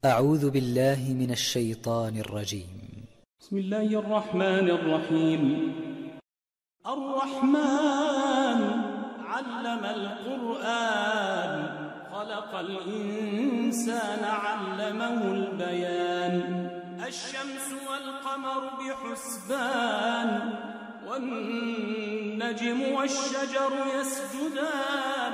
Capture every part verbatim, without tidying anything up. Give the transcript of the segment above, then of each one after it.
أعوذ بالله من الشيطان الرجيم. بسم الله الرحمن الرحيم. الرحمن علم القرآن خلق الإنسان علمه البيان. الشمس والقمر بحسبان والنجم والشجر يسجدان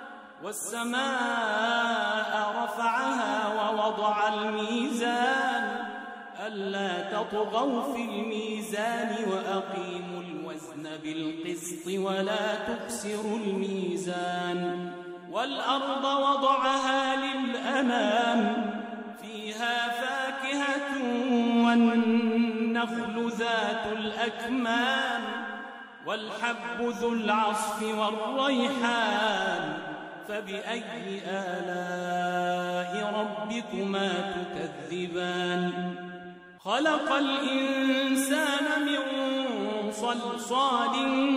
والسماء رفعها ووضع الميزان ألا تطغوا في الميزان وأقيموا الوزن بالقسط ولا تخسروا الميزان. والأرض وضعها للأنام فيها فاكهة والنخل ذات الأكمام والحب ذو العصف والريحان فبأي آلاء ربكما تكذبان. خلق الإنسان من صلصال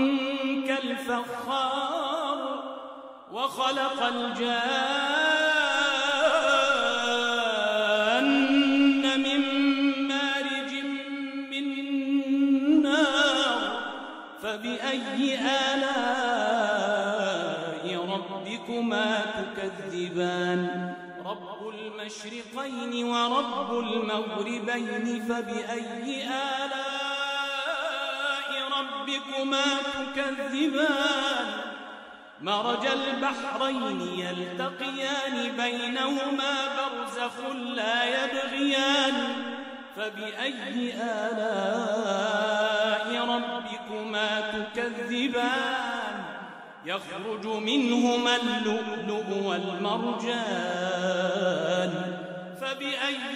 كالفخار وخلق الجان من مارج من نار فبأي آلاء ربكما تكذبان. رب المشرقين ورب المغربين فبأي آلاء ربكما تكذبان. مرج البحرين يلتقيان بينهما برزخ لا يبغيان فبأي آلاء ربكما تكذبان. يخرج منهما اللؤلؤ والمرجان فبأي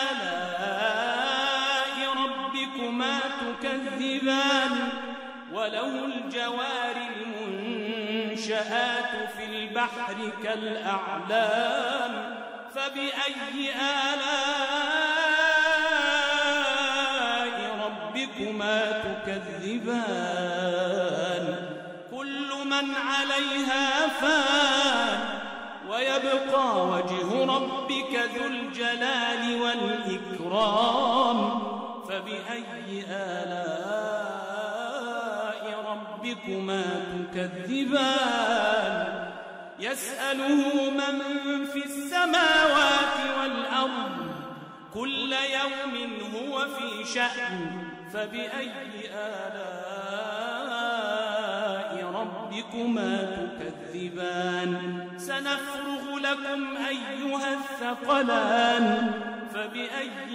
آلاء ربكما تكذبان. وله الجوار المنشآت في البحر كالأعلام فبأي آلاء ربكما تكذبان. كل من عليها فان ويبقى وجه ربك ذو الجلال والإكرام فبأي آلاء ربكما تكذبان. يسأله من في السماوات والأرض كل يوم هو في شأن فبأي آلاء ربكما تكذبان. سنفرغ لكم أيها الثقلان فبأي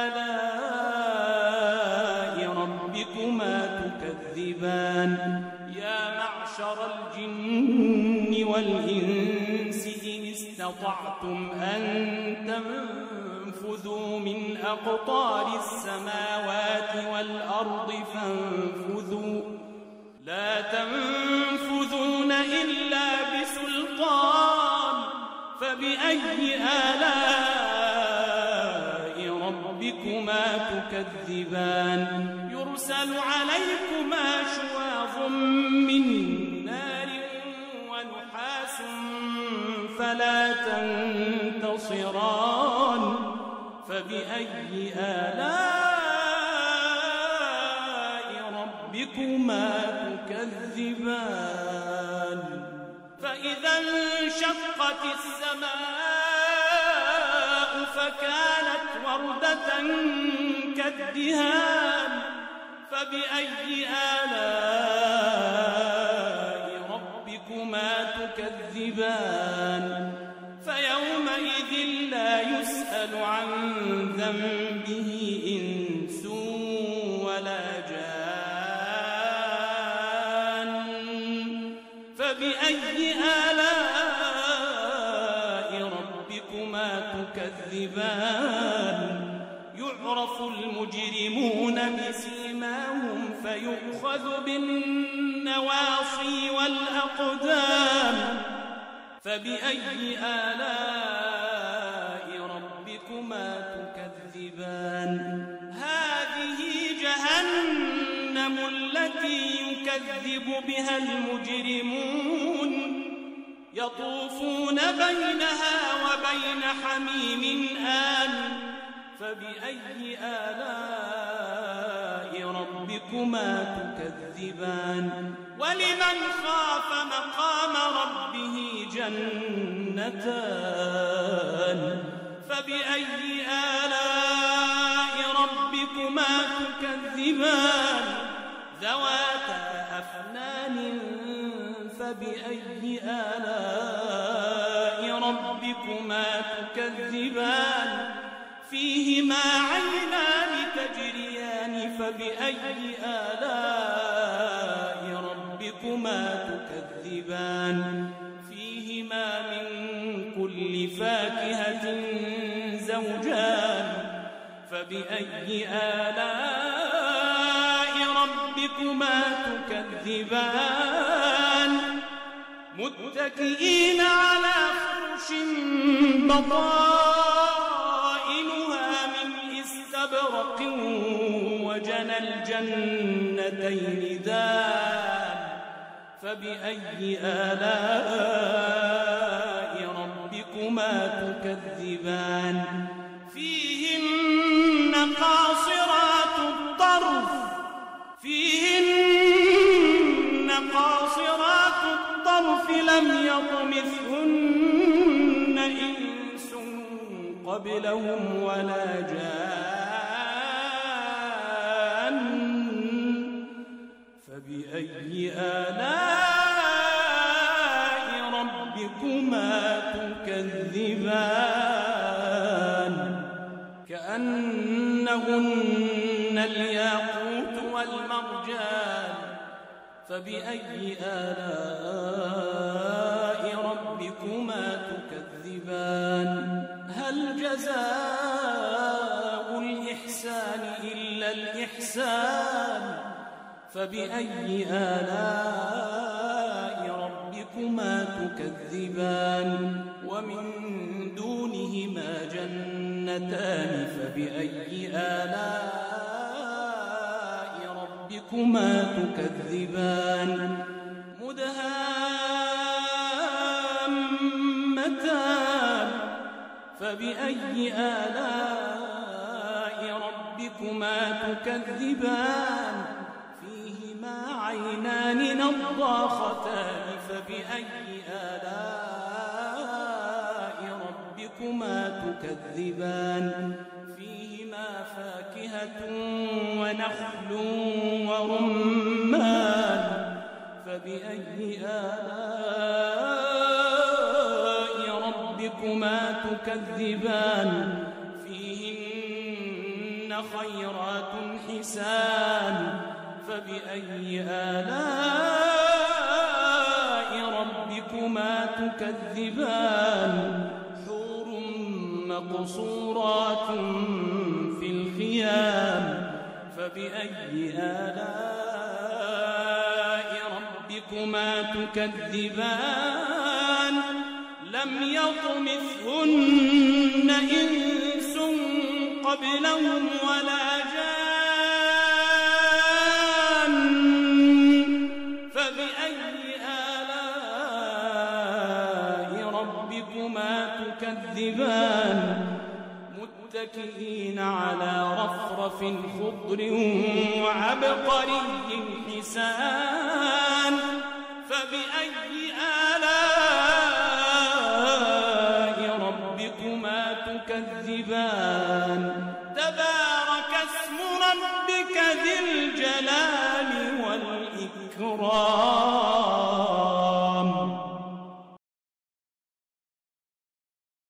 آلاء ربكما تكذبان. يا معشر الجن والإنس إن استطعتم أن تنفذوا من أقطار السماوات والأرض فانفذوا لا تنفذون إلا بسلطان فبأي آلاء ربكما تكذبان. يرسل عليكما شواظ من نار ونحاس فلا تنتصران فبأي آلاء ربكما تكذبان. فإذا انشقت السماء فكانت وردة كالدهان فبأي آلاء ربكما تكذبان. فيومئذ لا يسأل عن ذنبه إنس ولا جان فبأي آلاء ربكما تكذبان. يعرف المجرمون بسيماهم فيؤخذ بالنواصي والأقدام فبأي آلاء ربكما تكذبان. هذه جهنم التي يكذب بها المجرمون يطوفون بينها وبين حميم آن فبأي آلاء ربكما تكذبان ولمن خاف مقام ربه جنتان فبأي آلاء ربكما تكذبان ذواتا أفنان فبأي آلاء ربكما تكذبان فيهما عينان تجريان فبأي آلاء ربكما تكذبان فيهما من كل فاكهة زوجان فبأي آلاء ربكما تكذبان متكئين على فرش بطائنها من استبرق وجنى الجنتين دان فبأي آلاء ربكما تكذبان فيهن قاصرات الطرف فيهن قاصرات الطرف لم يطمثهن إنس قبلهم ولا جان فبأي آلاء ربكما تكذبان كأنهن الياقوت والمرجان فبأي آلاء ربكما تكذبان هل جزاء الإحسان إلا الإحسان فبأي آلاء ربكما تكذبان ومن دونهما جنتان فبأي آلاء ربكما تكذبان مدهامتان فبأي آلاء ربكما تكذبان فيهما عينان نضاختان فبأي آلاء ربكما تكذبان فيهما فاكهة ونخل ورمان فبأي آلاء ربكما تكذبان فيهن خيرات حسان فبأي آلاء ربكما تكذبان حور مقصورات في الخيام فبأي آلاء ربكما تكذبان لم يطمثهن إنس قبلهم ولا جان فبأي آلاء ربكما تكذبان متكئين على رفرف خضر وعبقري حسان فبأي آلاء ربكما تكذبان تبارك اسم ربك ذي الجلال والإكرام